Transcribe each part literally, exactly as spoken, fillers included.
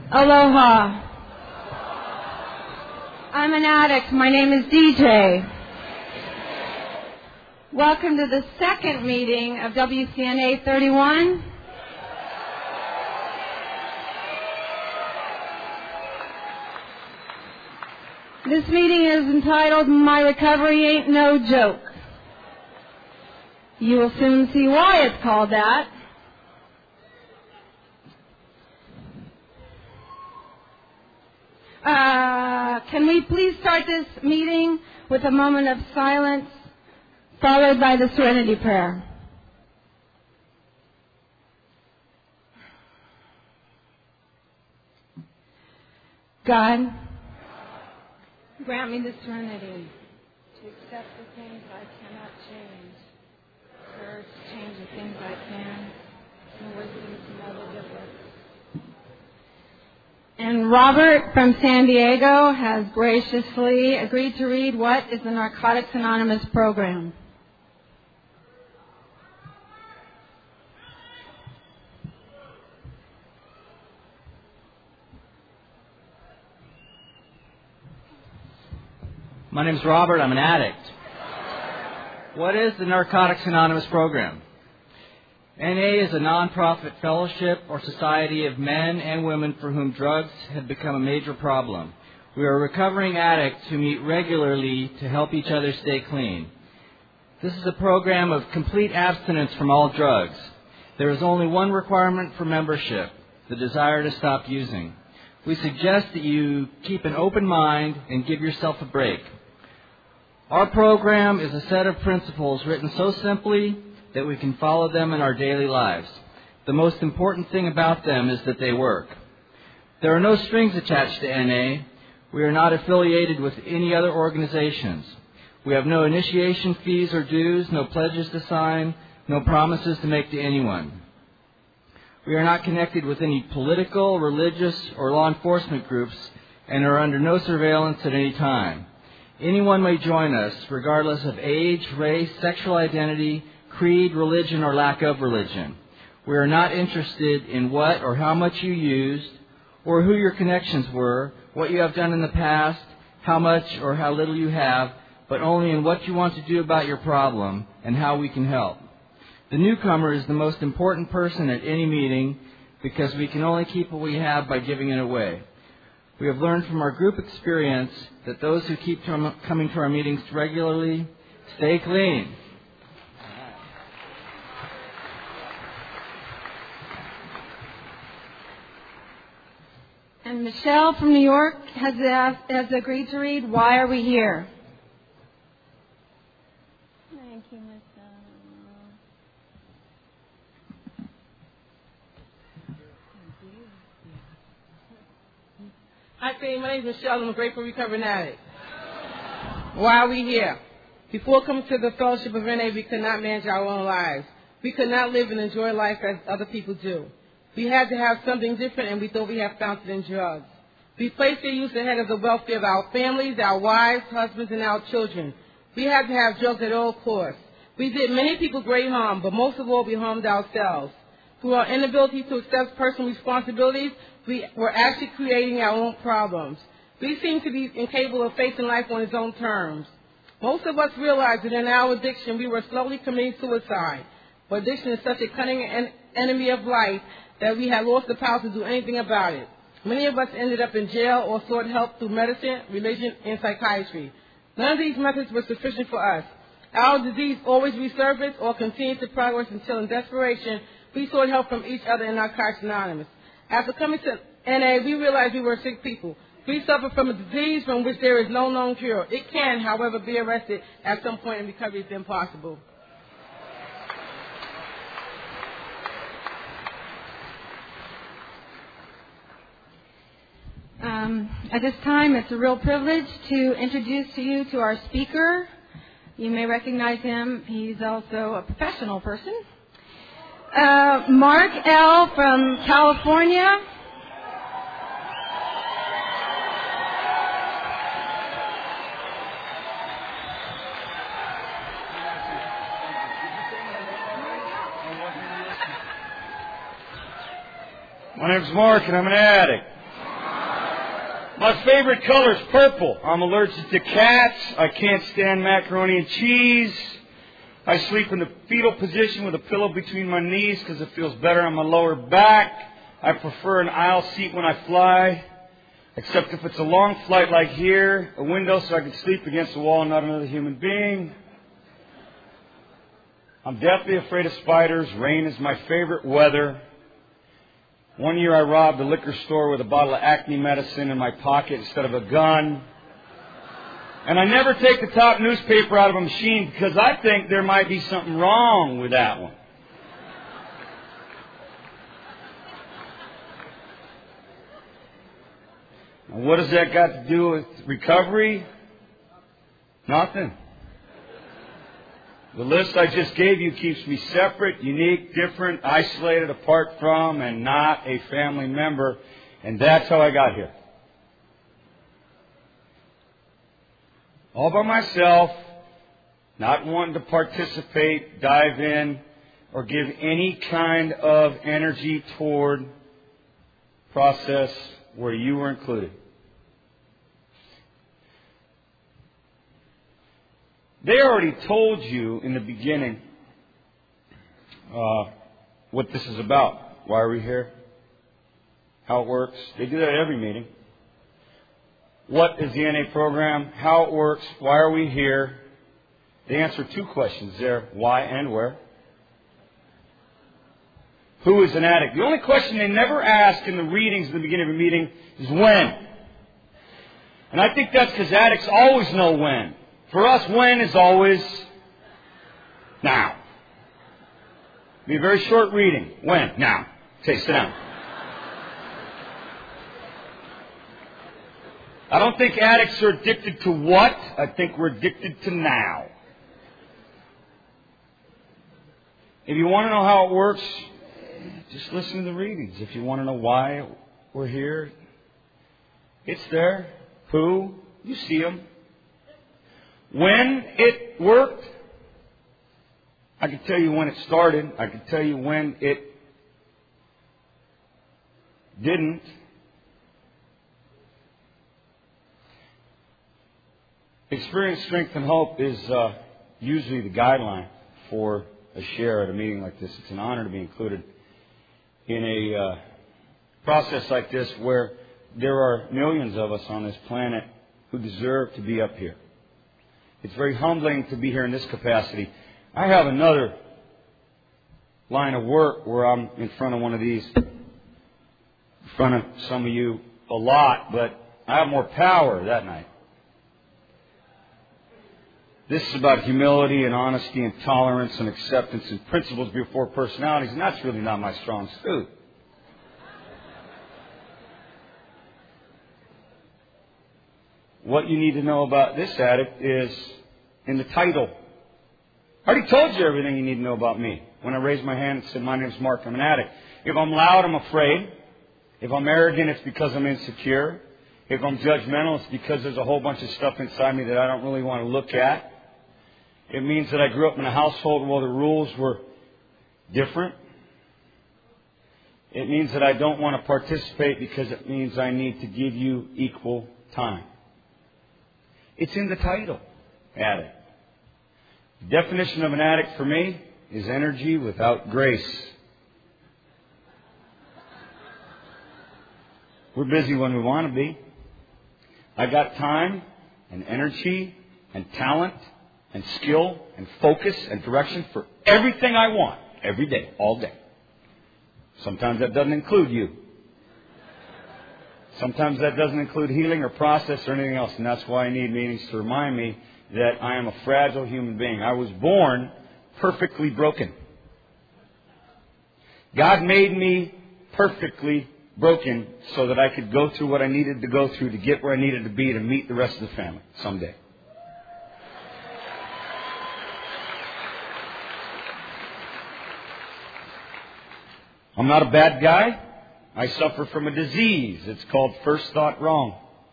Aloha. I'm an addict. My name is D J. Welcome to the second meeting of W C N A thirty-one. This meeting is entitled My Recovery Ain't No Joke. You will soon see why it's called that. Uh, can we please start this meeting with a moment of silence, followed by the Serenity Prayer? God, grant me the serenity to accept the things I cannot change, courage to change the things I can, and wisdom to know the difference. And Robert from San Diego has graciously agreed to read what is the Narcotics Anonymous program. My name's Robert. I'm an addict. What is the Narcotics Anonymous program? N A is a non-profit fellowship or society of men and women for whom drugs have become a major problem. We are recovering addicts who meet regularly to help each other stay clean. This is a program of complete abstinence from all drugs. There is only one requirement for membership, the desire to stop using. We suggest that you keep an open mind and give yourself a break. Our program is a set of principles written so simply that we can follow them in our daily lives. The most important thing about them is that they work. There are no strings attached to N A. We are not affiliated with any other organizations. We have no initiation fees or dues, no pledges to sign, no promises to make to anyone. We are not connected with any political, religious, or law enforcement groups and are under no surveillance at any time. Anyone may join us, regardless of age, race, sexual identity, creed, religion, or lack of religion. We are not interested in what or how much you used, or who your connections were, what you have done in the past, how much or how little you have, but only in what you want to do about your problem and how we can help. The newcomer is the most important person at any meeting because we can only keep what we have by giving it away. We have learned from our group experience that those who keep coming to our meetings regularly stay clean. And Michelle from New York has, asked, has agreed to read Why Are We Here? Thank you, Michelle. Hi, team. My name is Michelle. I'm a grateful recovering addict. Why are we here? Before coming to the Fellowship of N A, we could not manage our own lives. We could not live and enjoy life as other people do. We had to have something different, and we thought we had found it in drugs. We placed their use ahead of the welfare of our families, our wives, husbands, and our children. We had to have drugs at all costs. We did many people great harm, but most of all, we harmed ourselves. Through our inability to accept personal responsibilities, we were actually creating our own problems. We seemed to be incapable of facing life on its own terms. Most of us realized that in our addiction, we were slowly committing suicide. But addiction is such a cunning en- enemy of life that we had lost the power to do anything about it. Many of us ended up in jail or sought help through medicine, religion, and psychiatry. None of these methods were sufficient for us. Our disease always resurfaced or continued to progress until in desperation, we sought help from each other in Narcotics Anonymous. After coming to N A, we realized we were sick people. We suffer from a disease from which there is no known cure. It can, however, be arrested at some point, and recovery is impossible. Um, at this time, it's a real privilege to introduce to you to our speaker. You may recognize him. He's also a professional person. Uh, Mark L. from California. My name's Mark, and I'm an addict. My favorite color is purple. I'm allergic to cats. I can't stand macaroni and cheese. I sleep in the fetal position with a pillow between my knees because it feels better on my lower back. I prefer an aisle seat when I fly, except if it's a long flight like here, a window so I can sleep against the wall and not another human being. I'm deathly afraid of spiders. Rain is my favorite weather. One year I robbed a liquor store with a bottle of acne medicine in my pocket instead of a gun. And I never take the top newspaper out of a machine because I think there might be something wrong with that one. Now, what has that got to do with recovery? Nothing. The list I just gave you keeps me separate, unique, different, isolated, apart from, and not a family member. And that's how I got here. All by myself, not wanting to participate, dive in, or give any kind of energy toward process where you were included. They already told you in the beginning uh, what this is about. Why are we here? How it works. They do that at every meeting. What is the N A program? How it works? Why are we here? They answer two questions there. Why and where? Who is an addict? The only question they never ask in the readings at the beginning of a meeting is when. And I think that's because addicts always know when. For us, when is always now. It'll be a very short reading. When? Now. Okay, sit down. I don't think addicts are addicted to what. I think we're addicted to now. If you want to know how it works, just listen to the readings. If you want to know why we're here, it's there. Who? You see them. When it worked, I can tell you when it started. I can tell you when it didn't. Experience, strength, and hope is uh, usually the guideline for a share at a meeting like this. It's an honor to be included in a uh, process like this where there are millions of us on this planet who deserve to be up here. It's very humbling to be here in this capacity. I have another line of work where I'm in front of one of these, in front of some of you a lot, but I have more power that night. This is about humility and honesty and tolerance and acceptance and principles before personalities, and that's really not my strong suit. What you need to know about this addict is in the title. I already told you everything you need to know about me. When I raised my hand and said, my name's Mark, I'm an addict. If I'm loud, I'm afraid. If I'm arrogant, it's because I'm insecure. If I'm judgmental, it's because there's a whole bunch of stuff inside me that I don't really want to look at. It means that I grew up in a household where the rules were different. It means that I don't want to participate because it means I need to give you equal time. It's in the title, addict. The definition of an addict for me is energy without grace. We're busy when we want to be. I got time and energy and talent and skill and focus and direction for everything I want every day, all day. Sometimes that doesn't include you. Sometimes that doesn't include healing or process or anything else, and that's why I need meetings to remind me that I am a fragile human being. I was born perfectly broken. God made me perfectly broken so that I could go through what I needed to go through to get where I needed to be to meet the rest of the family someday. I'm not a bad guy. I suffer from a disease. It's called first thought wrong.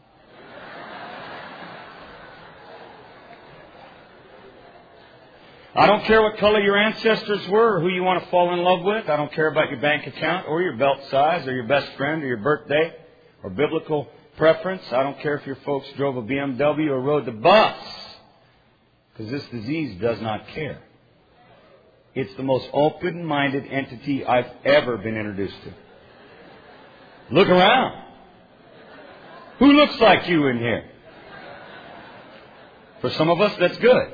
I don't care what color your ancestors were or who you want to fall in love with. I don't care about your bank account or your belt size or your best friend or your birthday or biblical preference. I don't care if your folks drove a B M W or rode the bus, because this disease does not care. It's the most open-minded entity I've ever been introduced to. Look around. Who looks like you in here? For some of us, that's good.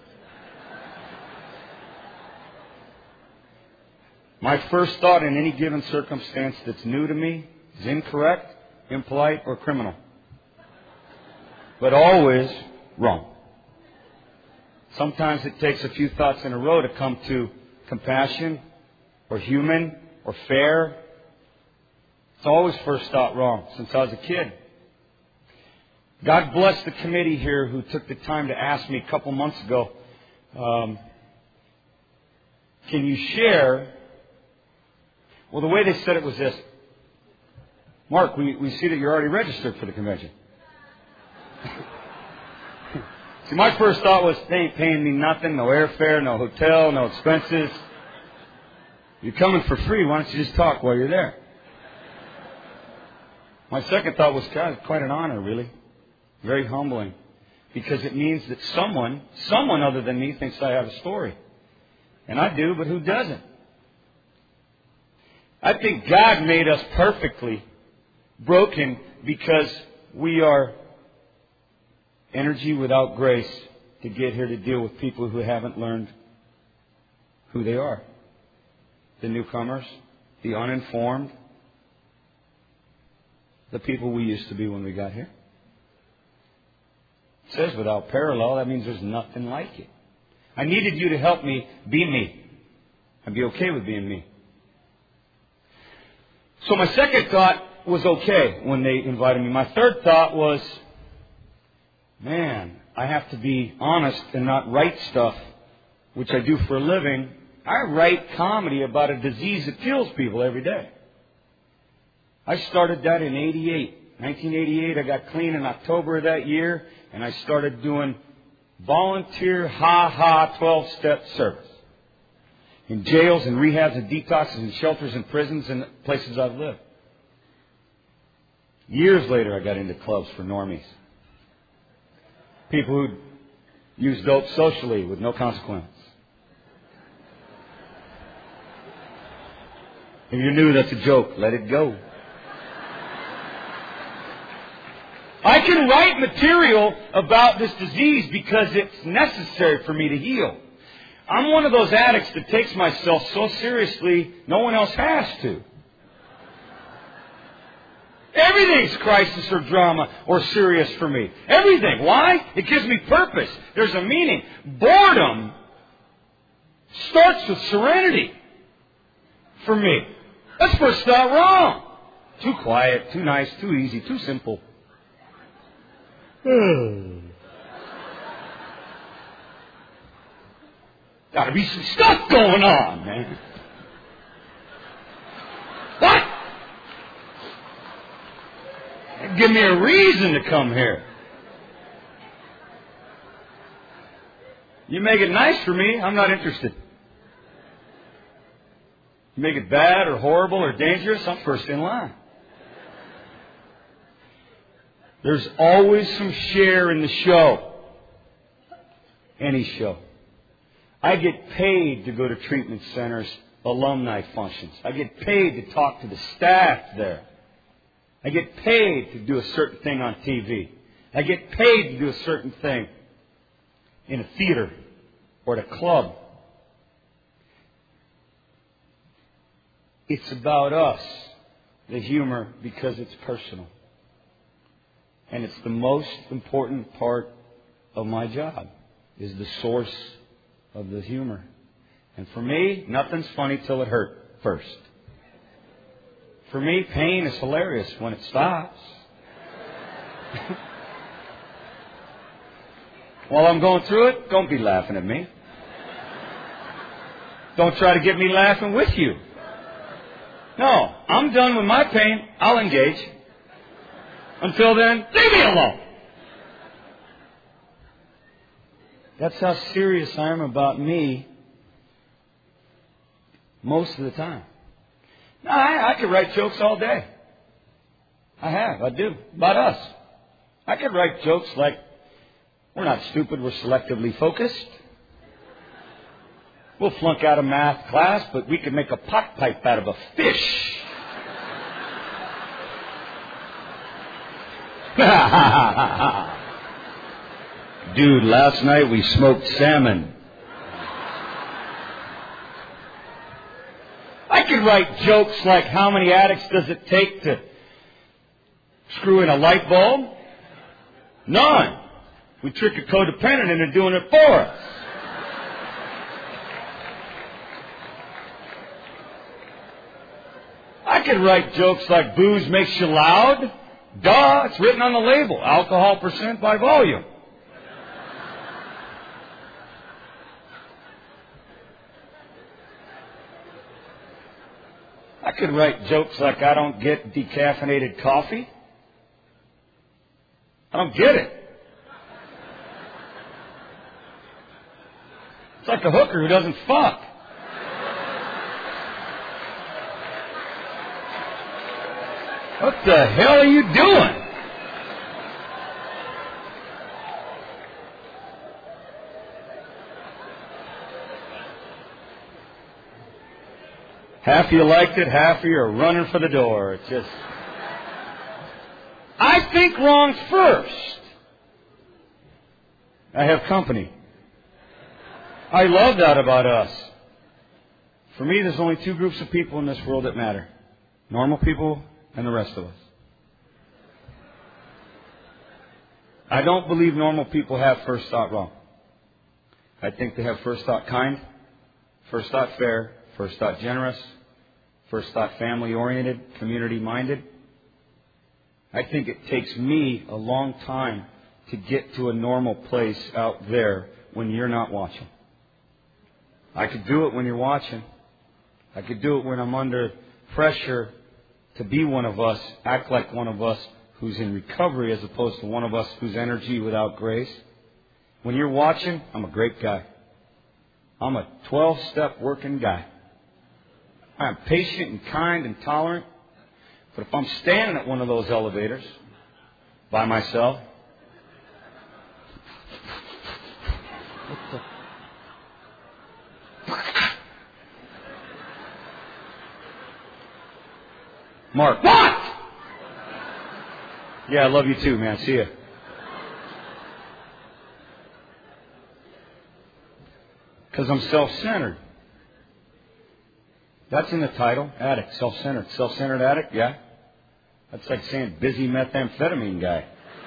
My first thought in any given circumstance that's new to me is incorrect, impolite, or criminal. But always wrong. Sometimes it takes a few thoughts in a row to come to compassion, or human, or fair. It's always first thought wrong since I was a kid. God bless the committee here who took the time to ask me a couple months ago, um, can you share? Well, the way they said it was this. Mark, we, we see that you're already registered for the convention. See, my first thought was, they ain't paying me nothing, no airfare, no hotel, no expenses. You're coming for free, why don't you just talk while you're there? My second thought was, God, it's quite an honor, really. Very humbling. Because it means that someone, someone other than me thinks I have a story. And I do, but who doesn't? I think God made us perfectly broken because we are energy without grace to get here to deal with people who haven't learned who they are. The newcomers, the uninformed, the people we used to be when we got here. It says without parallel, that means there's nothing like it. I needed you to help me be me. I'd be okay with being me. So my second thought was okay when they invited me. My third thought was, man, I have to be honest and not write stuff, which I do for a living. I write comedy about a disease that kills people every day. I started that in eighty-eight. nineteen eighty-eight, I got clean in October of that year, and I started doing volunteer ha-ha twelve-step service in jails and rehabs and detoxes and shelters and prisons and places I've lived. Years later, I got into clubs for normies. People who use dope socially with no consequence. If you're new, that's a joke. Let it go. I can write material about this disease because it's necessary for me to heal. I'm one of those addicts that takes myself so seriously, no one else has to. Everything's crisis or drama or serious for me. Everything. Why? It gives me purpose. There's a meaning. Boredom starts with serenity for me. That's first thought wrong. Too quiet, too nice, too easy, too simple. Gotta be some stuff going on, man. What? Give me a reason to come here. You make it nice for me, I'm not interested. You make it bad or horrible or dangerous, I'm first in line. There's always some share in the show. Any show. I get paid to go to treatment centers, alumni functions. I get paid to talk to the staff there. I get paid to do a certain thing on T V. I get paid to do a certain thing in a theater or at a club. It's about us, the humor, because it's personal. And it's the most important part of my job, is the source of the humor. And for me, nothing's funny till it hurt first. For me, pain is hilarious when it stops. While I'm going through it, don't be laughing at me. Don't try to get me laughing with you. No, I'm done with my pain. I'll engage. Until then, leave me alone. That's how serious I am about me most of the time. No, I, I could write jokes all day. I have. I do. About us. I could write jokes like, we're not stupid, we're selectively focused. We'll flunk out of math class, but we can make a pot pipe out of a fish. Dude, last night we smoked salmon. I could write jokes like, how many addicts does it take to screw in a light bulb? None. We trick a codependent into doing it for us. I could write jokes like, booze makes you loud. Duh, it's written on the label. Alcohol percent by volume. I could write jokes like, I don't get decaffeinated coffee. I don't get it. It's like a hooker who doesn't fuck. What the hell are you doing? Half of you liked it, half of you are running for the door. It's just... I think wrong first. I have company. I love that about us. For me, there's only two groups of people in this world that matter. Normal people and the rest of us. I don't believe normal people have first thought wrong. I think they have first thought kind, first thought fair, first thought generous, first thought family-oriented, community-minded. I think it takes me a long time to get to a normal place out there when you're not watching. I could do it when you're watching. I could do it when I'm under pressure to be one of us, act like one of us who's in recovery as opposed to one of us who's energy without grace. When you're watching, I'm a great guy. I'm a twelve-step working guy. I'm patient and kind and tolerant. But if I'm standing at one of those elevators by myself, what the... Mark, what? Yeah, I love you too, man. See ya. Because I'm self-centered. That's in the title. Addict. Self-centered. Self-centered addict? Yeah. That's like saying busy methamphetamine guy.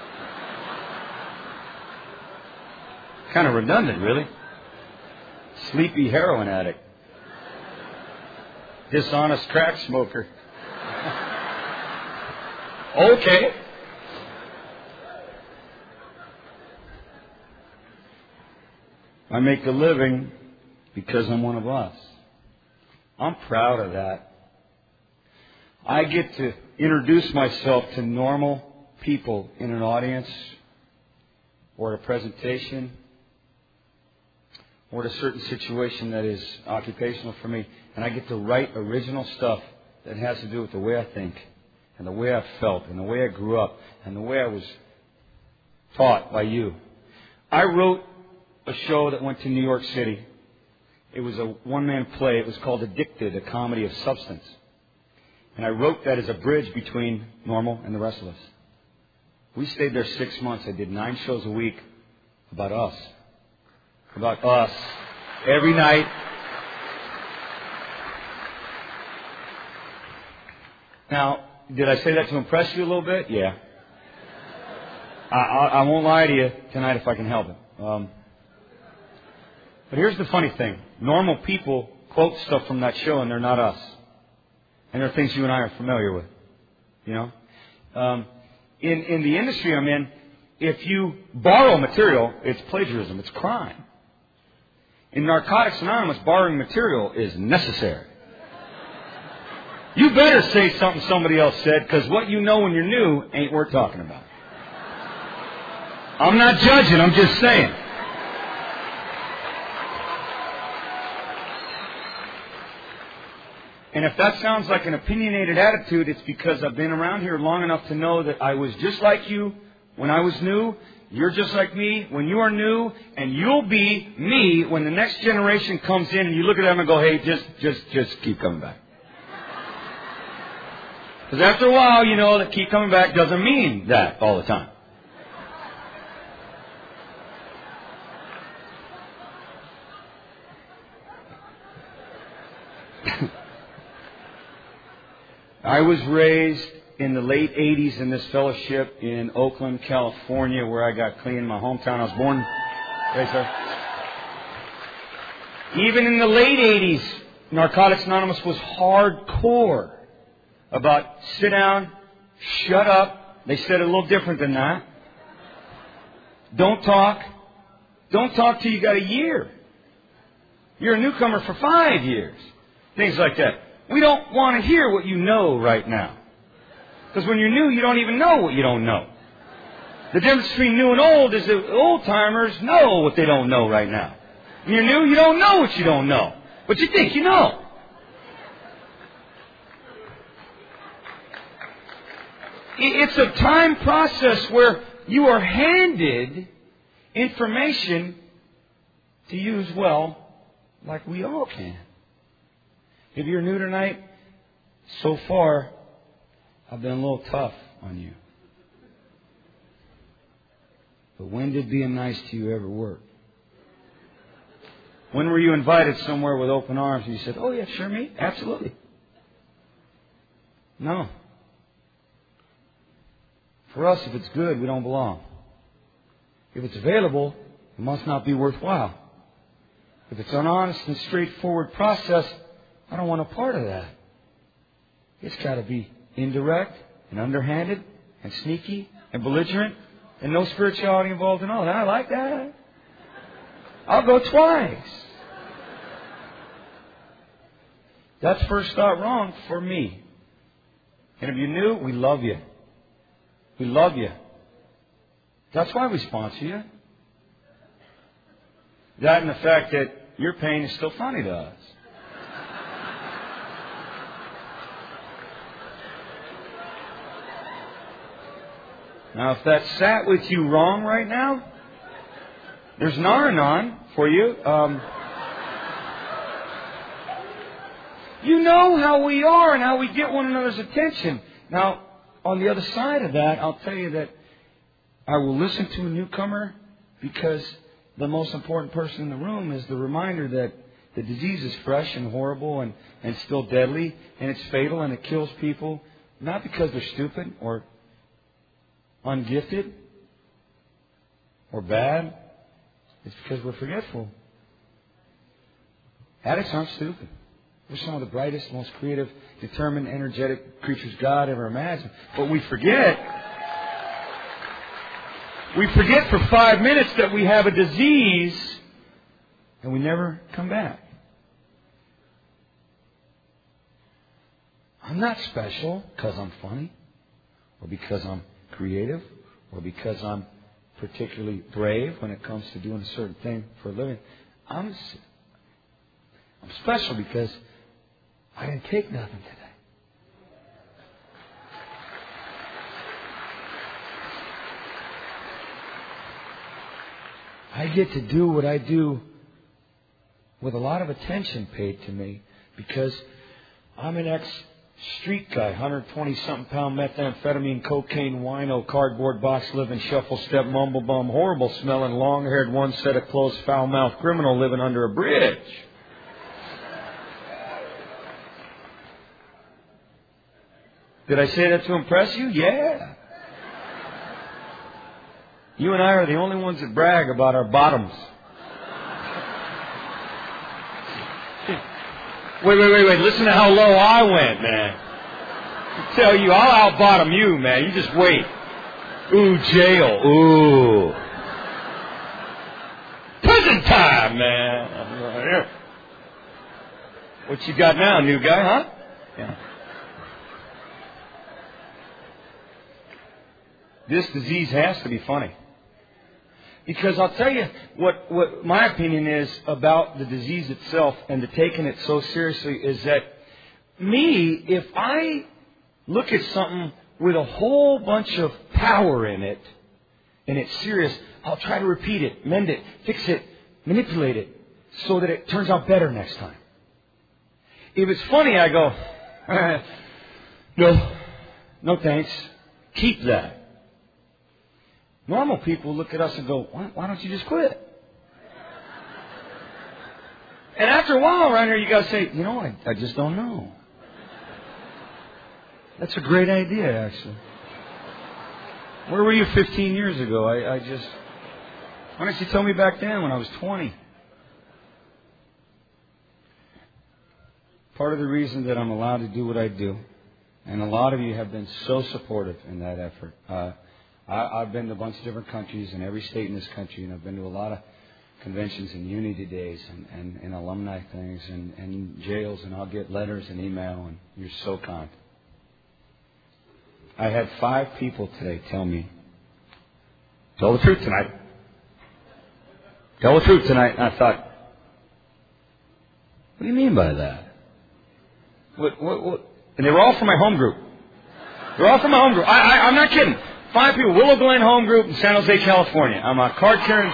Kind of redundant, really. Sleepy heroin addict. Dishonest crack smoker. Okay. I make a living because I'm one of us. I'm proud of that. I get to introduce myself to normal people in an audience or a presentation or at a certain situation that is occupational for me. And I get to write original stuff that has to do with the way I think and the way I felt and the way I grew up and the way I was taught by you. I wrote a show that went to New York City. It was a one-man play. It was called Addicted, a comedy of substance. And I wrote that as a bridge between normal and the rest of us. We stayed there six months. I did nine shows a week about us. About us. Every night. Now, did I say that to impress you a little bit? Yeah. I, I, I won't lie to you tonight if I can help it. Um, but here's the funny thing. Normal people quote stuff from that show and they're not us. And they're things you and I are familiar with. You know? Um, in, in the industry I'm in, if you borrow material, it's plagiarism. It's crime. In Narcotics Anonymous, borrowing material is necessary. You better say something somebody else said, because what you know when you're new ain't worth talking about. I'm not judging, I'm just saying. And And if that sounds like an opinionated attitude, it's because I've been around here long enough to know that I was just like you when I was new. You're just like me when you are new. And you'll be me when the next generation comes in and you look at them and go, hey, just, just, just keep coming back. Because after a while, you know that keep coming back doesn't mean that all the time. I was raised in the late eighties in this fellowship in Oakland, California, where I got clean, my hometown. I was born. Right, sir. Even in the late eighties, Narcotics Anonymous was hardcore about sit down, shut up. They said it a little different than that. Don't talk. Don't talk till you got a year. You're a newcomer for five years. Things like that. We don't want to hear what you know right now. Because when you're new, you don't even know what you don't know. The difference between new and old is that old-timers know what they don't know right now. When you're new, you don't know what you don't know. But you think you know. It's a time process where you are handed information to use well, like we all can. If you're new tonight, so far, I've been a little tough on you. But when did being nice to you ever work? When were you invited somewhere with open arms and you said, oh yeah, sure me? Absolutely. No. For us, if it's good, we don't belong. If it's available, it must not be worthwhile. If it's an honest and straightforward process, I don't want a part of that. It's got to be indirect and underhanded and sneaky and belligerent and no spirituality involved in all that. I like that. I'll go twice. That's first thought wrong for me. And if you're new, we love you. We love you. That's why we sponsor you. That and the fact that your pain is still funny to us. Now, if that sat with you wrong right now, there's an Ar-Anon for you. Um, you know how we are and how we get one another's attention. Now, on the other side of that, I'll tell you that I will listen to a newcomer because the most important person in the room is the reminder that the disease is fresh and horrible and, and still deadly, and it's fatal and it kills people, not because they're stupid or ungifted or bad. It's because we're forgetful. Addicts aren't stupid. We're some of the brightest, most creative, determined, energetic creatures God ever imagined. But we forget. We forget for five minutes that we have a disease and we never come back. I'm not special because I'm funny or because I'm creative or because I'm particularly brave when it comes to doing a certain thing for a living. I'm, I'm special because I didn't take nothing today. I get to do what I do with a lot of attention paid to me because I'm an ex-street guy, one hundred twenty something pound methamphetamine, cocaine, wino, cardboard box living, shuffle step, mumble bum, horrible smelling, long haired, one set of clothes, foul mouthed criminal living under a bridge. Did I say that to impress you? Yeah. You and I are the only ones that brag about our bottoms. Wait, wait, wait, wait. Listen to how low I went, man. I tell you, I'll out-bottom you, man. You just wait. Ooh, jail. Ooh. Prison time, man. What you got now, new guy, huh? Yeah. This disease has to be funny. Because I'll tell you what, what my opinion is about the disease itself and the taking it so seriously is that me, if I look at something with a whole bunch of power in it, and it's serious, I'll try to repeat it, mend it, fix it, manipulate it, so that it turns out better next time. If it's funny, I go, eh, no, no thanks, keep that. Normal people look at us and go, why, why don't you just quit? And after a while around here, you got to say, you know, I, I just don't know. That's a great idea, actually. Where were you fifteen years ago? I, I just... Why didn't you tell me back then when I was twenty? Part of the reason that I'm allowed to do what I do, and a lot of you have been so supportive in that effort. Uh, I, I've been to a bunch of different countries in every state in this country, and I've been to a lot of conventions and unity days and, and, and alumni things and, and jails, and I'll get letters and email, and you're so kind. I had five people today tell me, tell the truth tonight. Tell the truth tonight. And I thought, what do you mean by that? What, what, what? And they were all from my home group. They're all from my home group. I, I, I'm not kidding. Five people, Willow Glen Home Group in San Jose, California. I'm a card carrying.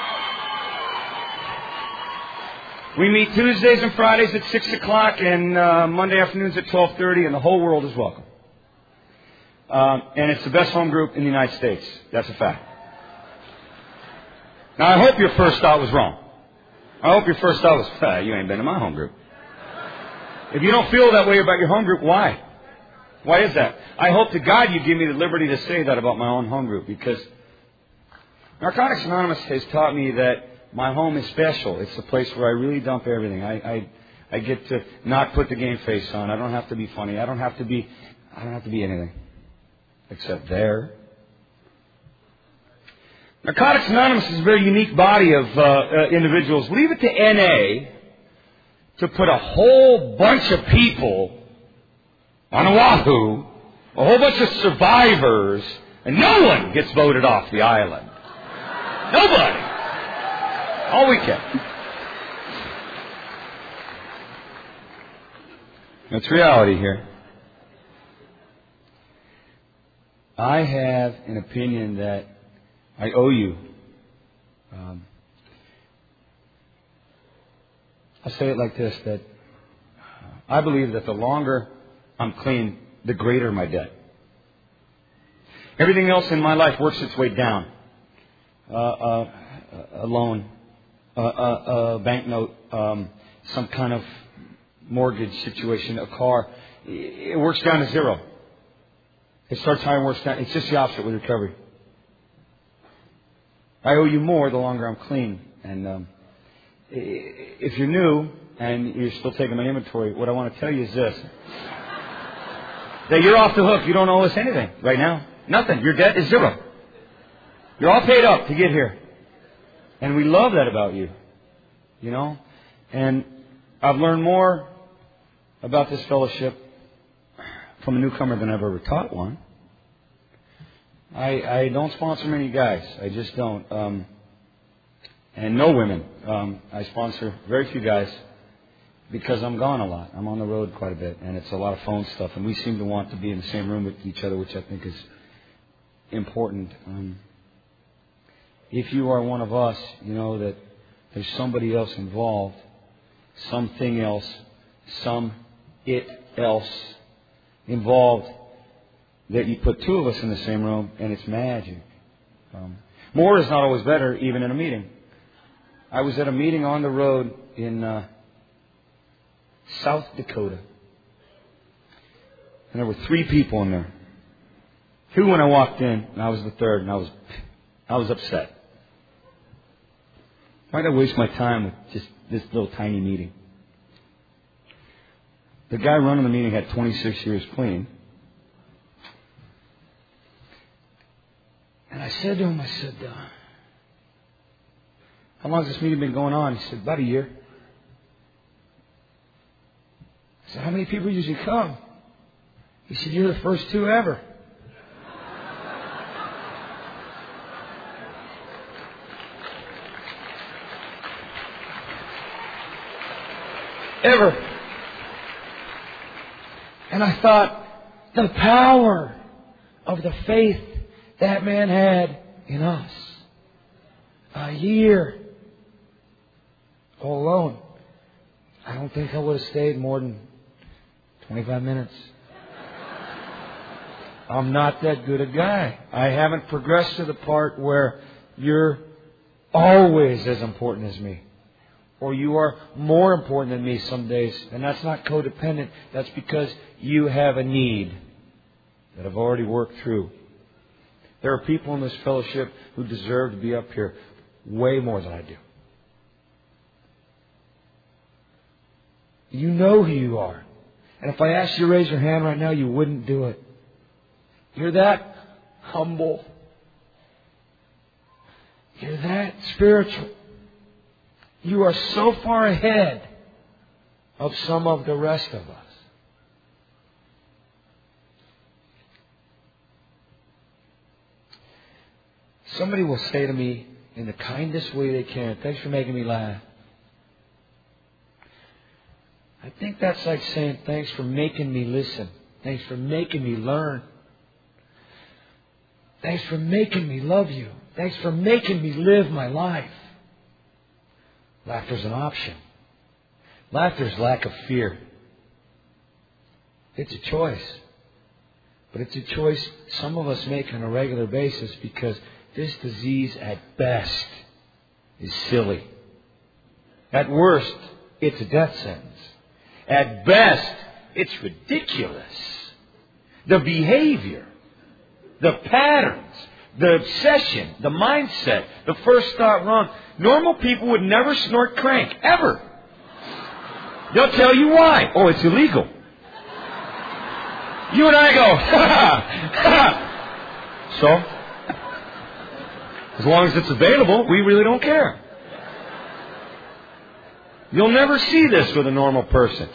We meet Tuesdays and Fridays at six o'clock and uh, Monday afternoons at twelve thirty, and the whole world is welcome. Um, and it's the best home group in the United States. That's a fact. Now, I hope your first thought was wrong. I hope your first thought was, ah, you ain't been to my home group. If you don't feel that way about your home group, why? Why is that? I hope to God you give me the liberty to say that about my own home group, because Narcotics Anonymous has taught me that my home is special. It's the place where I really dump everything. I, I, I get to not put the game face on. I don't have to be funny. I don't have to be, I don't have to be anything except there. Narcotics Anonymous is a very unique body of uh, uh, individuals. Leave it to N A to put a whole bunch of people on Oahu, a whole bunch of survivors, and no one gets voted off the island. Nobody. All weekend. That's reality here. I have an opinion that I owe you. Um, I'll say it like this, that I believe that the longer I'm clean, the greater my debt. Everything else in my life works its way down. Uh, uh, a loan, uh, uh, a banknote, um, some kind of mortgage situation, a car. It works down to zero. It starts high and works down. It's just the opposite with recovery. I owe you more the longer I'm clean. And um, if you're new and you're still taking my inventory, what I want to tell you is this. That you're off the hook. You don't owe us anything right now. Nothing. Your debt is zero. You're all paid up to get here. And we love that about you. You know? And I've learned more about this fellowship from a newcomer than I've ever taught one. I, I don't sponsor many guys. I just don't. Um, and no women. Um, I sponsor very few guys because I'm gone a lot. I'm on the road quite a bit, and it's a lot of phone stuff. And we seem to want to be in the same room with each other, which I think is important. Um, if you are one of us, you know that there's somebody else involved, something else, some it else involved, that you put two of us in the same room, and it's magic. Um, more is not always better, even in a meeting. I was at a meeting on the road in uh, South Dakota, and there were three people in there. Two when I walked in, and I was the third, and I was, I was upset. Why did I waste my time with just this little tiny meeting? The guy running the meeting had twenty-six years clean. And I said to him, I said, uh, how long has this meeting been going on? He said, about a year. I said, how many people usually come? He said, you're the first two ever. Ever. And I thought, the power of the faith that man had in us. A year all alone. I don't think I would have stayed more than twenty-five minutes. I'm not that good a guy. I haven't progressed to the part where you're always as important as me. Or you are more important than me some days. And that's not codependent. That's because you have a need that I've already worked through. There are people in this fellowship who deserve to be up here way more than I do. You know who you are. And if I asked you to raise your hand right now, you wouldn't do it. You're that humble. You're that spiritual. You are so far ahead of some of the rest of us. Somebody will say to me in the kindest way they can, thanks for making me laugh. I think that's like saying, thanks for making me listen. Thanks for making me learn. Thanks for making me love you. Thanks for making me live my life. Laughter's an option. Laughter's lack of fear. It's a choice. But it's a choice some of us make on a regular basis because this disease at best is silly. At worst, it's a death sentence. At best, it's ridiculous. The behavior, the patterns, the obsession, the mindset, the first thought wrong. Normal people would never snort crank, ever. They'll tell you why. Oh, it's illegal. You and I go, ha ha. So, as long as it's available, we really don't care. You'll never see this with a normal person.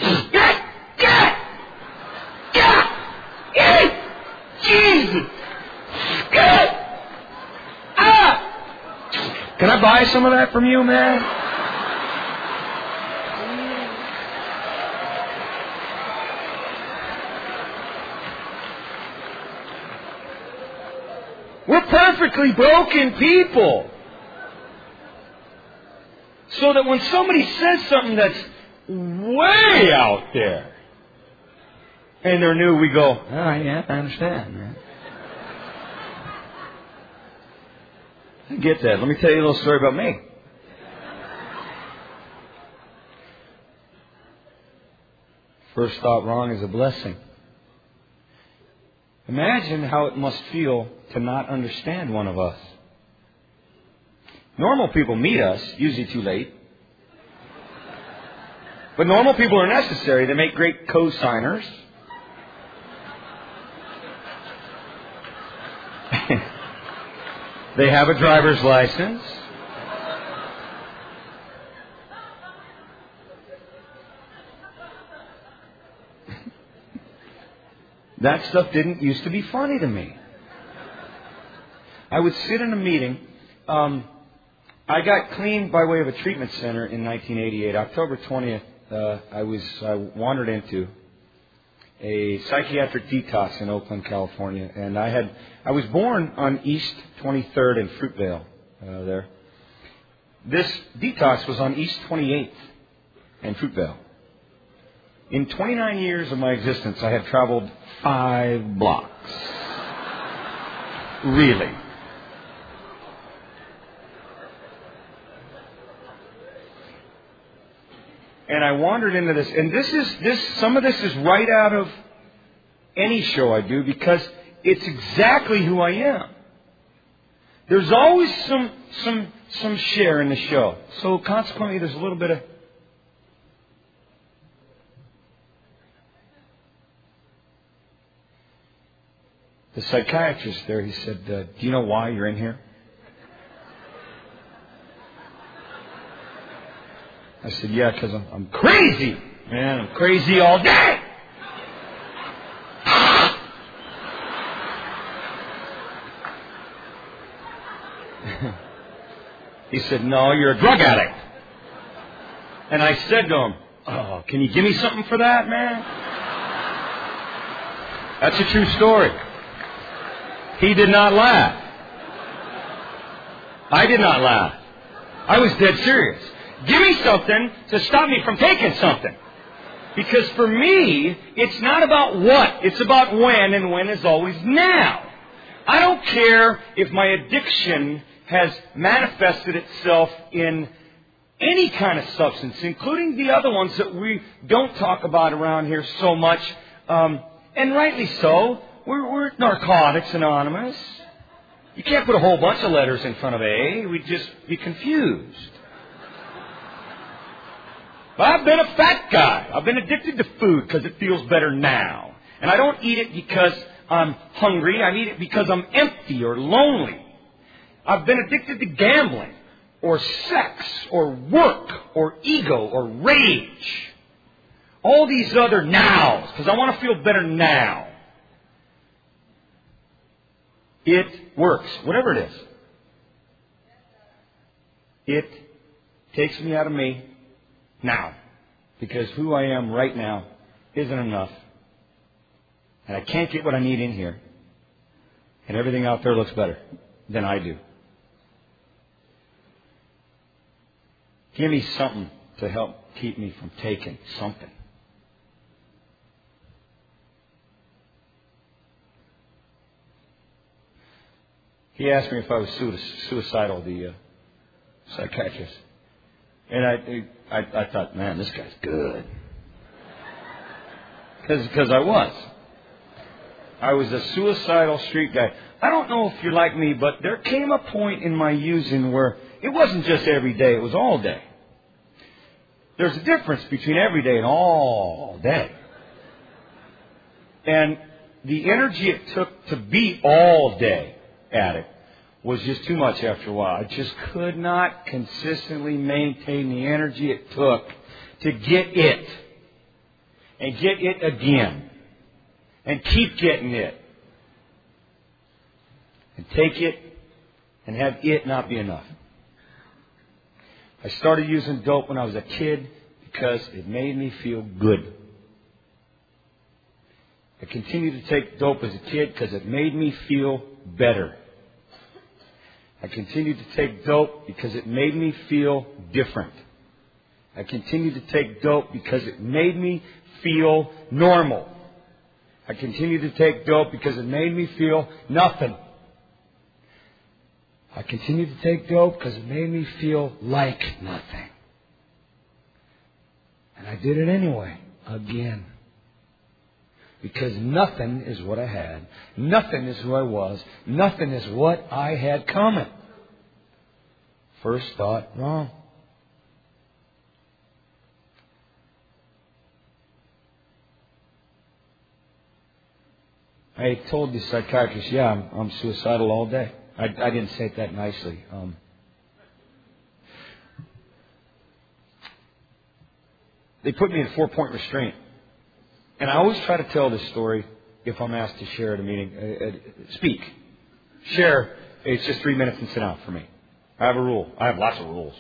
Jesus! Can I buy some of that from you, man? We're perfectly broken people. So that when somebody says something that's way out there and they're new, we go, oh, yeah, I understand, man. I get that. Let me tell you a little story about me. First thought wrong is a blessing. Imagine how it must feel to not understand one of us. Normal people meet us, usually too late. But normal people are necessary. They make great co-signers. They have a driver's license. That stuff didn't used to be funny to me. I would sit in a meeting. Um, I got clean by way of a treatment center in nineteen eighty-eight. October twentieth, uh, I was I wandered into a psychiatric detox in Oakland, California, and I had I was born on East twenty-third and Fruitvale uh, there. This detox was on East twenty-eighth and Fruitvale. In twenty-nine years of my existence, I had traveled five blocks. Really. And I wandered into this, and this is this. Some of this is right out of any show I do because it's exactly who I am. There's always some some some share in the show, so consequently, there's a little bit of. The psychiatrist there, he said, uh, "Do you know why you're in here?" I said, yeah, because I'm, I'm crazy. Man, I'm crazy all day. He said, no, you're a drug addict. And I said to him, oh, can you give me something for that, man? That's a true story. He did not laugh. I did not laugh. I was dead serious. Give me something to stop me from taking something. Because for me, it's not about what, it's about when, and when is always now. I don't care if my addiction has manifested itself in any kind of substance, including the other ones that we don't talk about around here so much. Um, and rightly so. We're, we're Narcotics Anonymous. You can't put a whole bunch of letters in front of A. We'd just be confused. But I've been a fat guy. I've been addicted to food because it feels better now. And I don't eat it because I'm hungry. I eat it because I'm empty or lonely. I've been addicted to gambling or sex or work or ego or rage. All these other nows because I want to feel better now. It works, whatever it is. It takes me out of me now. Because who I am right now isn't enough. And I can't get what I need in here. And everything out there looks better than I do. Give me something to help keep me from taking something. He asked me if I was suicidal, the uh, psychiatrist. And I, I, I thought, man, this guy's good. Because I was. I was a suicidal street guy. I don't know if you're like me, but there came a point in my using where it wasn't just every day, it was all day. There's a difference between every day and all day. And the energy it took to be all day at it was just too much after a while. I just could not consistently maintain the energy it took to get it. And get it again. And keep getting it. And take it and have it not be enough. I started using dope when I was a kid because it made me feel good. I continued to take dope as a kid because it made me feel better. I continued to take dope because it made me feel different. I continued to take dope because it made me feel normal. I continued to take dope because it made me feel nothing. I continued to take dope because it made me feel like nothing. And I did it anyway, again. Because nothing is what I had. Nothing is who I was. Nothing is what I had coming. First thought, wrong. I told the psychiatrist, yeah, I'm, I'm suicidal all day. I, I didn't say it that nicely. Um, they put me in four-point restraint. And I always try to tell this story if I'm asked to share at a meeting. Uh, uh, speak. Share. It's just three minutes and sit down for me. I have a rule. I have lots of rules.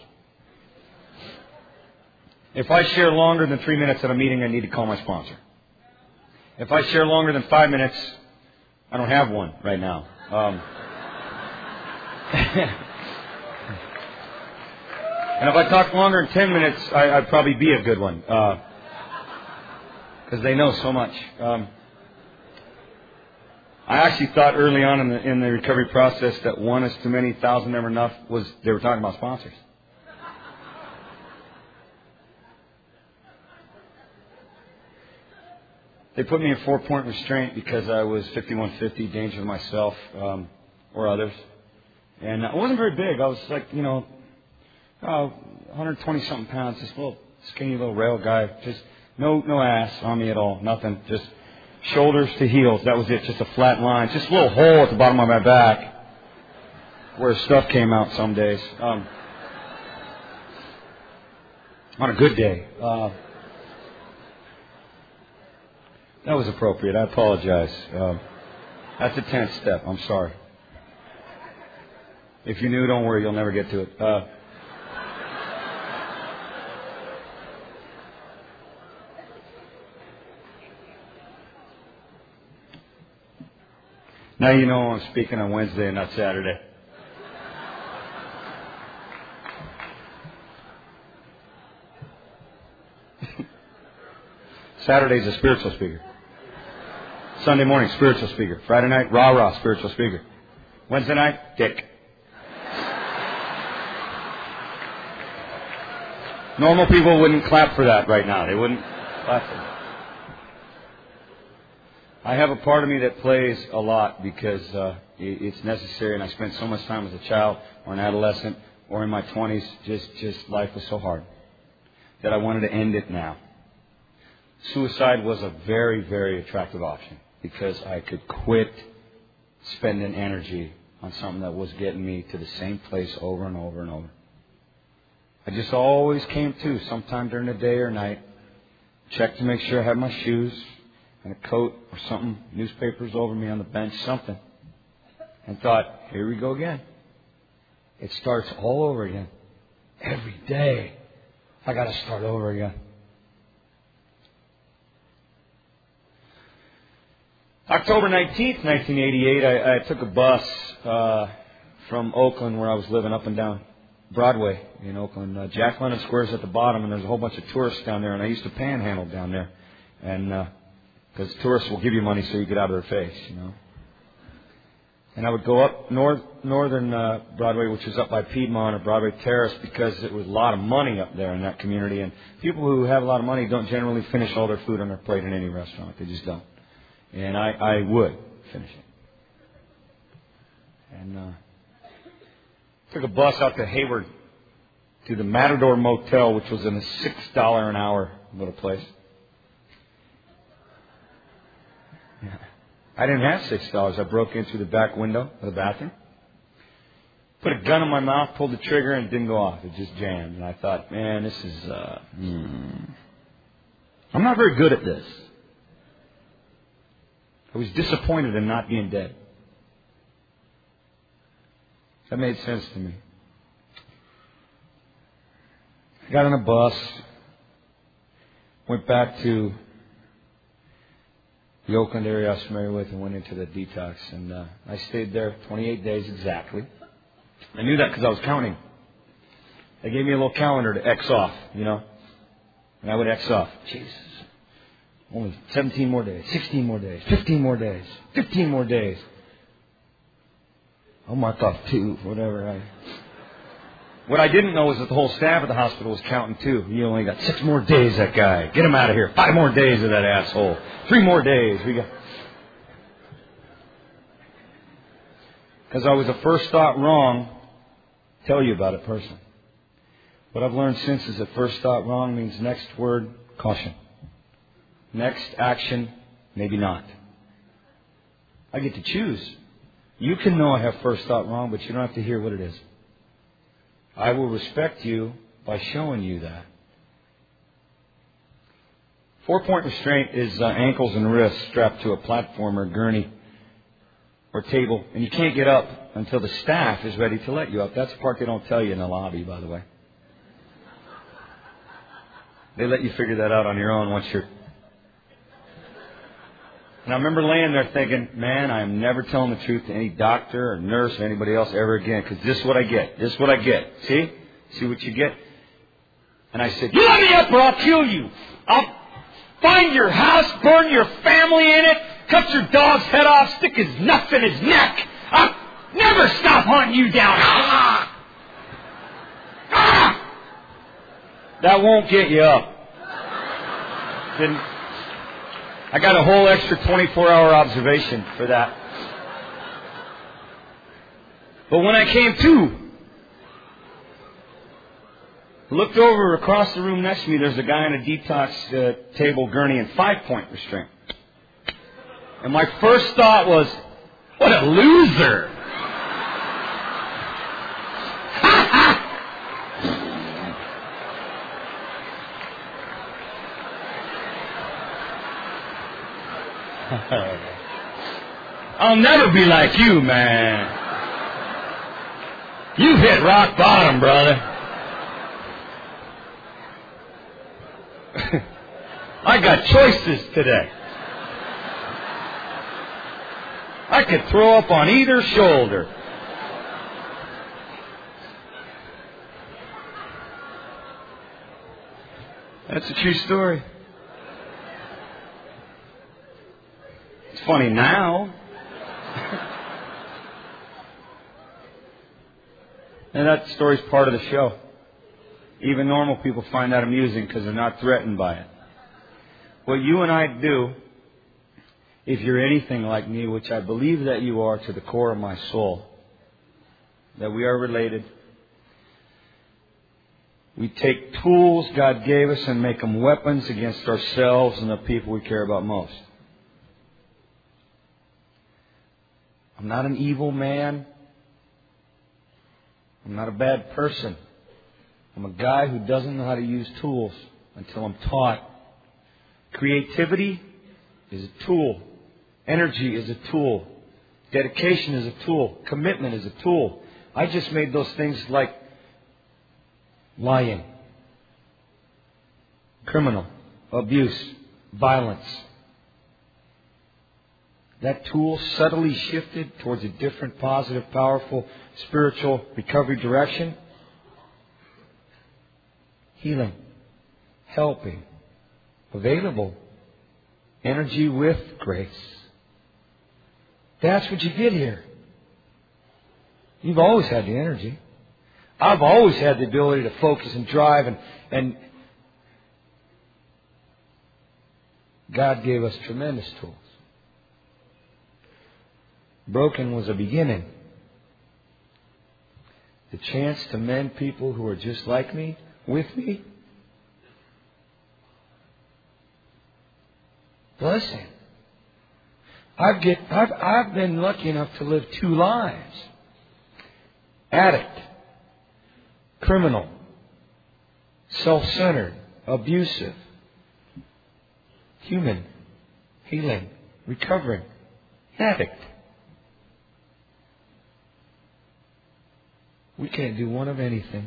If I share longer than three minutes at a meeting, I need to call my sponsor. If I share longer than five minutes, I don't have one right now. Um, and if I talk longer than ten minutes, I, I'd probably be a good one. Because uh, they know so much. Um, I actually thought early on in the, in the recovery process that one is too many, thousand never enough was they were talking about sponsors. They put me in four-point restraint because I was fifty-one fifty, danger to myself um, or others. And I wasn't very big. I was like, you know, uh, one hundred twenty something pounds, this little skinny little rail guy. Just no no ass on me at all, nothing. Just shoulders to heels. That was it, just a flat line. Just a little hole at the bottom of my back where stuff came out some days. Um, on a good day. Uh, That was appropriate. I apologize. Um, that's the tenth step. I'm sorry. If you're new, don't worry. You'll never get to it. Uh, Now you know I'm speaking on Wednesday and not Saturday. Saturday's a spiritual speaker. Sunday morning, spiritual speaker. Friday night, rah-rah, spiritual speaker. Wednesday night, dick. Normal people wouldn't clap for that right now. They wouldn't clap for that. I have a part of me that plays a lot because uh, it's necessary, and I spent so much time as a child or an adolescent or in my twenties, just, just life was so hard that I wanted to end it now. Suicide was a very, very attractive option because I could quit spending energy on something that was getting me to the same place over and over and over. I just always came to sometime during the day or night, checked to make sure I had my shoes and a coat or something, newspapers over me on the bench, something, and thought, here we go again. It starts all over again. Every day, I got to start over again. October nineteenth, nineteen eighty-eight, I, I took a bus uh, from Oakland, where I was living, up and down Broadway in Oakland. Uh, Jack London Square's at the bottom, and there's a whole bunch of tourists down there, and I used to panhandle down there, and because uh, tourists will give you money so you get out of their face, you know. And I would go up north, northern uh, Broadway, which is up by Piedmont or Broadway Terrace, because it was a lot of money up there in that community, and people who have a lot of money don't generally finish all their food on their plate in any restaurant. They just don't. And I, I would finish it. And uh, took a bus out to Hayward to the Matador Motel, which was in a six dollar an hour little place. Yeah. I didn't have six dollars. I broke in through the back window of the bathroom, put a gun in my mouth, pulled the trigger, and it didn't go off. It just jammed. And I thought, man, this is, uh, hmm. I'm not very good at this. I was disappointed in not being dead. That made sense to me. I got on a bus, went back to the Oakland area I was familiar with, and went into the detox. And uh, I stayed there twenty-eight days exactly. I knew that because I was counting. They gave me a little calendar to X off, you know. And I would X off. Jesus. Only seventeen more days, sixteen more days, fifteen more days, fifteen more days. I'll mark off two, whatever. I... What I didn't know was that the whole staff at the hospital was counting too. You only got six more days, that guy. Get him out of here. Five more days of that asshole. Three more days. We got. Because I was a first thought wrong, tell you about it personally. What I've learned since is that first thought wrong means next word, caution. Next action, maybe not. I get to choose. You can know I have first thought wrong, but you don't have to hear what it is. I will respect you by showing you that. Four-point restraint is uh, ankles and wrists strapped to a platform or gurney or table, and you can't get up until the staff is ready to let you up. That's the part they don't tell you in the lobby, by the way. They let you figure that out on your own once you're... And I remember laying there thinking, man, I am never telling the truth to any doctor or nurse or anybody else ever again, because this is what I get. This is what I get. See? See what you get? And I said, you let me up or I'll kill you. I'll find your house, burn your family in it, cut your dog's head off, stick his nuts in his neck. I'll never stop hunting you down. Ah! Ah! That won't get you up. Didn't... I got a whole extra twenty-four hour observation for that. But when I came to, looked over across the room next to me, there's a guy on a detox uh, table gurney in five-point restraint. And my first thought was, what a loser. I'll never be like you, man. You hit rock bottom, brother. I got choices today. I could throw up on either shoulder. That's a true story. It's funny now. And that story's part of the show. Even normal people find that amusing because they're not threatened by it. What you and I do, if you're anything like me, which I believe that you are to the core of my soul, that we are related, we take tools God gave us and make them weapons against ourselves and the people we care about most. I'm not an evil man. I'm not a bad person. I'm a guy who doesn't know how to use tools until I'm taught. Creativity is a tool. Energy is a tool. Dedication is a tool. Commitment is a tool. I just made those things like lying, criminal, abuse, violence. That tool subtly shifted towards a different, positive, powerful, spiritual recovery direction. Healing, helping, available, energy with grace. That's what you get here. You've always had the energy. I've always had the ability to focus and drive, and, and God gave us tremendous tools. Broken was a beginning. The chance to mend people who are just like me, with me. Blessing. I've get I've I've been lucky enough to live two lives. Addict, criminal, self-centered, abusive, human, healing, recovering, addict. We can't do one of anything.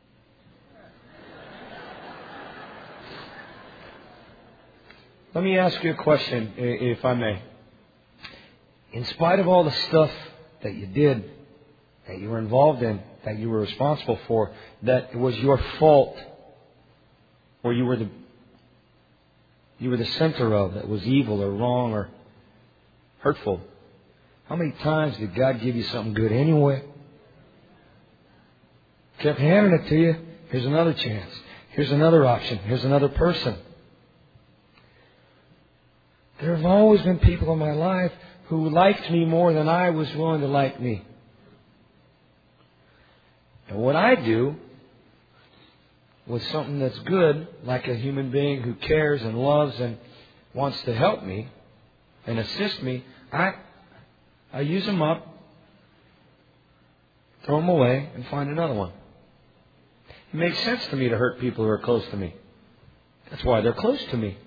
Let me ask you a question, if I may. In spite of all the stuff that you did, that you were involved in, that you were responsible for, that was your fault, or you were the you were the center of, that was evil or wrong or hurtful, how many times did God give you something good anyway? Kept handing it to you. Here's another chance. Here's another option. Here's another person. There have always been people in my life who liked me more than I was willing to like me. And what I do with something that's good, like a human being who cares and loves and wants to help me and assist me, I I use them up, throw them away, and find another one. It makes sense to me to hurt people who are close to me. That's why they're close to me.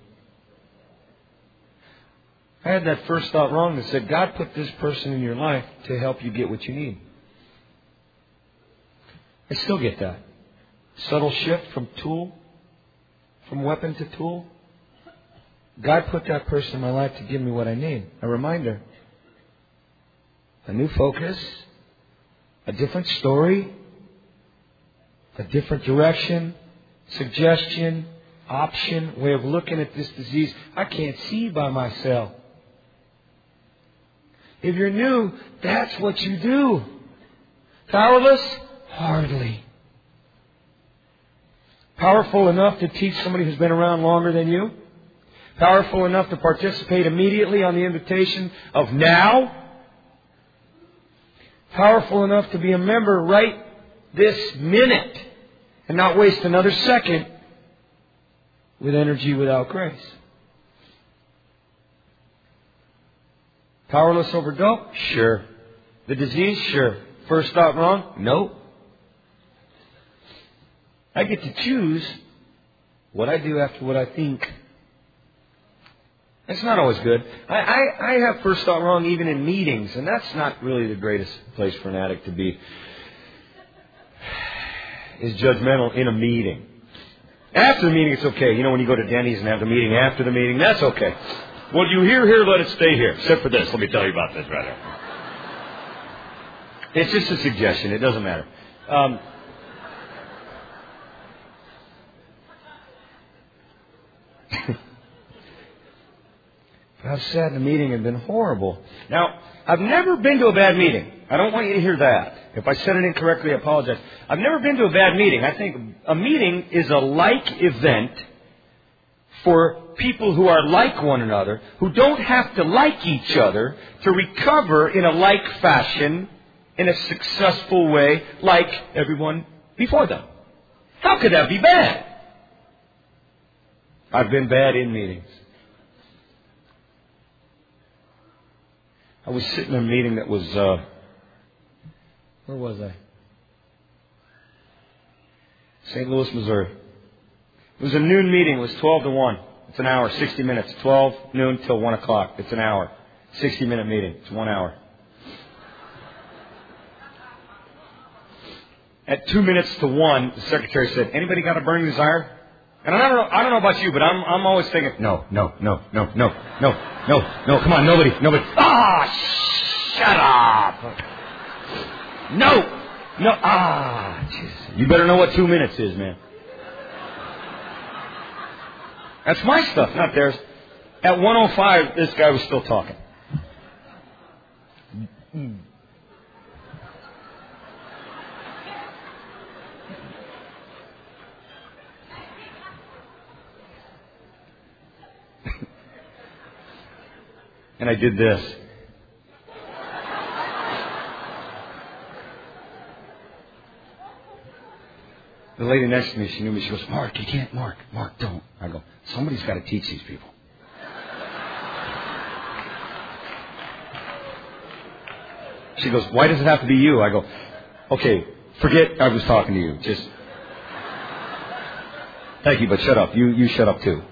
I had that first thought wrong that said, God put this person in your life to help you get what you need. I still get that. Subtle shift from tool, from weapon to tool. God put that person in my life to give me what I need. A reminder. A new focus. A different story. A different direction. Suggestion. Option. Way of looking at this disease. I can't see by myself. If you're new, that's what you do. Powerless? Hardly. Powerful enough to teach somebody who's been around longer than you? Powerful enough to participate immediately on the invitation of now? Powerful enough to be a member right this minute and not waste another second with energy without grace? Powerless over dope? Sure. The disease? Sure. First thought wrong? Nope. I get to choose what I do after what I think. That's not always good. I, I, I have first thought wrong even in meetings, and that's not really the greatest place for an addict to be. Is judgmental in a meeting. After the meeting, it's okay. You know, when you go to Denny's and have the meeting after the meeting, that's okay. What you hear here, let it stay here. Except for this. Let me tell you about this right here. It's just a suggestion. It doesn't matter. Um, I've sat in a meeting and been horrible. Now, I've never been to a bad meeting. I don't want you to hear that. If I said it incorrectly, I apologize. I've never been to a bad meeting. I think a meeting is a like event for people who are like one another, who don't have to like each other to recover in a like fashion, in a successful way, like everyone before them. How could that be bad? I've been bad in meetings. I was sitting in a meeting that was, uh, where was I? Saint Louis, Missouri. It was a noon meeting. It was twelve to one. It's an hour, sixty minutes. twelve noon till one o'clock. It's an hour. sixty minute meeting. It's one hour. At two minutes to one, the secretary said, "Anybody got a burning desire?" And I don't know, I don't know about you, but I'm, I'm always thinking, no, no, no, no, no, no, no, no, come on, nobody, nobody. Ah, shut up. No, no, ah, jeez. You better know what two minutes is, man. That's my stuff, not theirs. At one oh five, this guy was still talking. Mm. And I did this. The lady next to me, she knew me. She goes, "Mark, you can't, Mark, Mark, don't." I go, "Somebody's got to teach these people." She goes, "Why does it have to be you?" I go, "Okay, forget I was talking to you. Just, thank you, but shut up. You, you shut up too."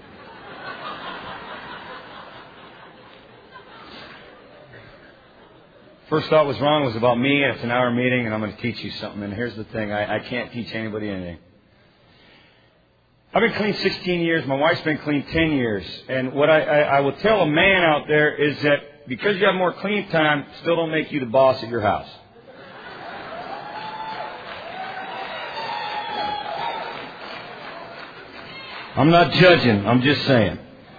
First thought was wrong was about me, and it's an hour meeting, and I'm going to teach you something. And here's the thing, I, I can't teach anybody anything. I've been clean sixteen years. My wife's been clean ten years. And what I, I, I will tell a man out there is that because you have more clean time, still don't make you the boss at your house. I'm not judging. I'm just saying.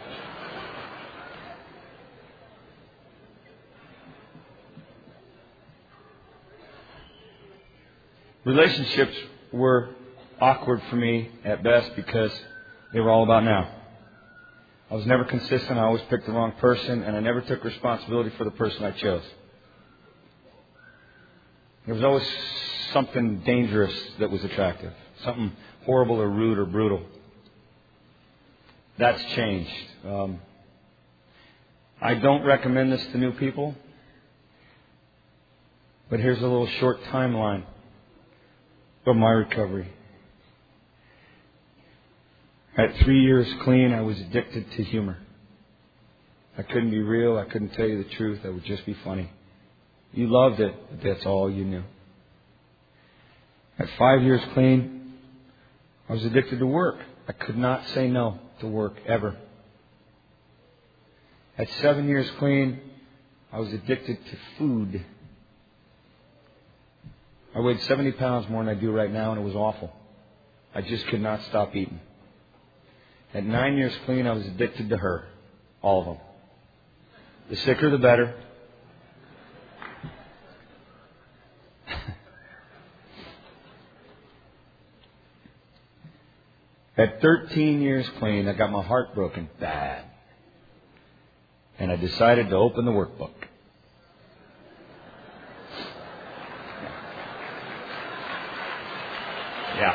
Relationships were awkward for me at best because they were all about now. I was never consistent. I always picked the wrong person, and I never took responsibility for the person I chose. There was always something dangerous that was attractive, something horrible or rude or brutal. That's changed. Um, I don't recommend this to new people, but here's a little short timeline of my recovery. At three years clean, I was addicted to humor. I couldn't be real. I couldn't tell you the truth. I would just be funny. You loved it, but that's all you knew. At five years clean, I was addicted to work. I could not say no to work ever. At seven years clean, I was addicted to food. I weighed seventy pounds more than I do right now, and it was awful. I just could not stop eating. At nine years clean, I was addicted to her. All of them. The sicker, the better. At thirteen years clean, I got my heart broken bad. And I decided to open the workbook. Yeah.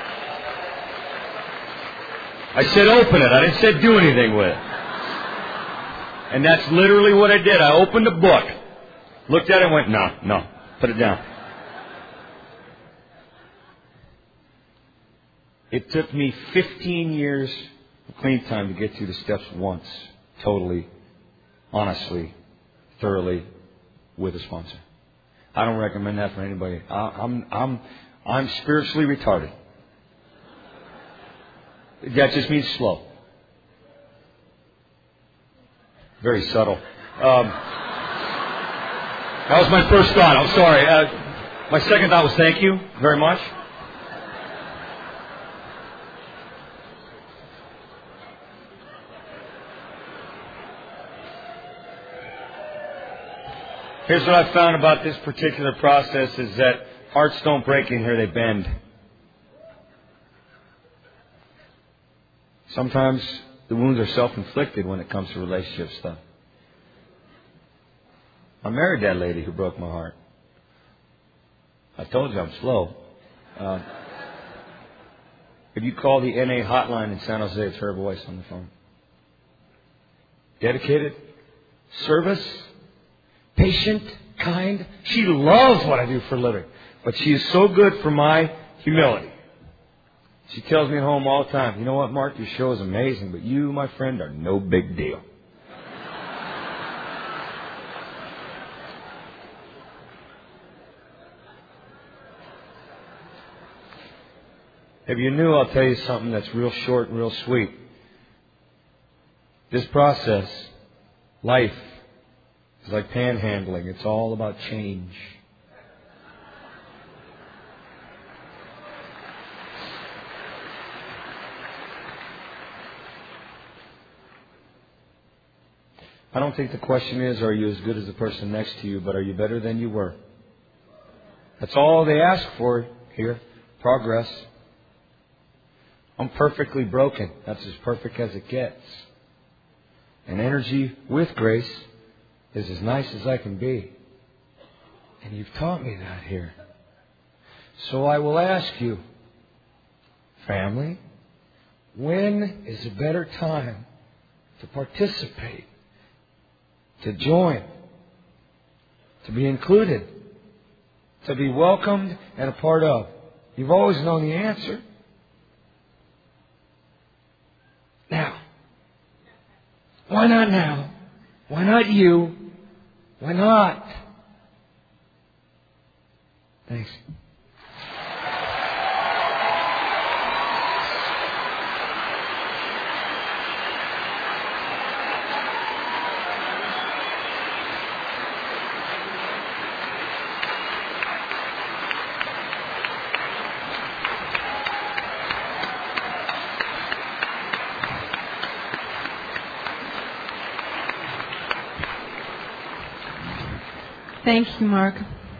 I said open it. I didn't say do anything with it. And that's literally what I did. I opened the book, looked at it and went, no, no, put it down. It took me fifteen years of clean time to get through the steps once, totally, honestly, thoroughly, with a sponsor. I don't recommend that for anybody. I, I'm, I'm, I'm spiritually retarded. That just means slow. Very subtle. Um, that was my first thought. I'm sorry. Uh, my second thought was thank you very much. Here's what I've found about this particular process is that hearts don't break in here, they bend. Sometimes the wounds are self-inflicted when it comes to relationship stuff. I married that lady who broke my heart. I told you I'm slow. Uh, if you call the N A hotline in San Jose, it's her voice on the phone. Dedicated, service, patient, kind. She loves what I do for a living. But she is so good for my humility. She tells me at home all the time, you know what, Mark, your show is amazing, but you, my friend, are no big deal. If you knew, I'll tell you something that's real short and real sweet. This process, life, is like panhandling. It's all about change. I don't think the question is, are you as good as the person next to you, but are you better than you were? That's all they ask for here. Progress. I'm perfectly broken. That's as perfect as it gets. And energy with grace is as nice as I can be. And you've taught me that here. So I will ask you, family, when is a better time to participate, to join, to be included, to be welcomed and a part of? You've always known the answer. Now, why not now? Why not you? Why not? Thanks. Thank you, Mark.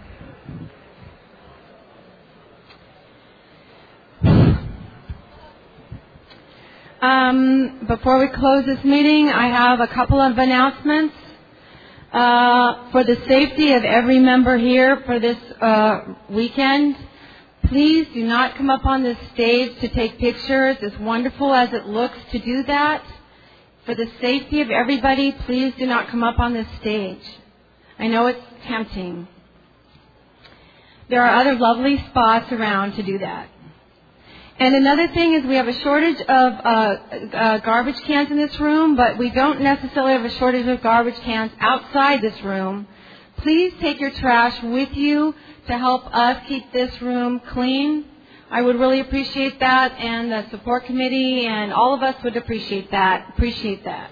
Um, before we close this meeting, I have a couple of announcements. Uh, for the safety of every member here for this uh, weekend, please do not come up on this stage to take pictures, as wonderful as it looks to do that. For the safety of everybody, please do not come up on this stage. I know it's tempting. There are other lovely spots around to do that. And another thing is we have a shortage of uh, uh, garbage cans in this room, but we don't necessarily have a shortage of garbage cans outside this room. Please take your trash with you to help us keep this room clean. I would really appreciate that, and the support committee and all of us would appreciate that. Appreciate that.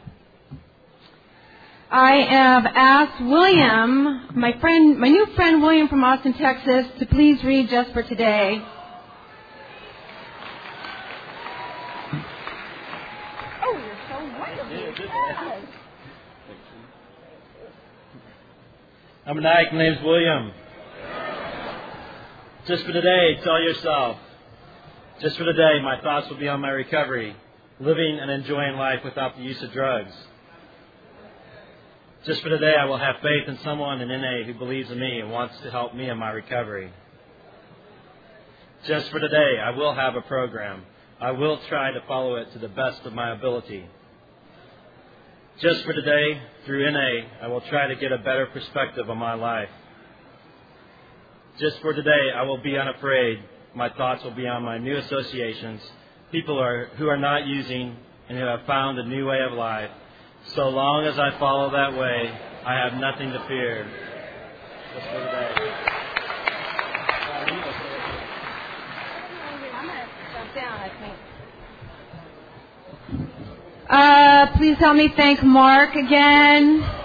I have asked William, my friend, my new friend William from Austin, Texas, to please read Just for Today. Oh, you're so wonderful. Yes. I'm Mike. My name's William. Just for today, tell yourself. Just for today, my thoughts will be on my recovery, living and enjoying life without the use of drugs. Just for today, I will have faith in someone in N A who believes in me and wants to help me in my recovery. Just for today, I will have a program. I will try to follow it to the best of my ability. Just for today, through N A, I will try to get a better perspective on my life. Just for today, I will be unafraid. My thoughts will be on my new associations, people are, who are not using and who have found a new way of life. So long as I follow that way, I have nothing to fear. Just for today. I'm going to jump down, I think. Uh, please help me thank Mark again.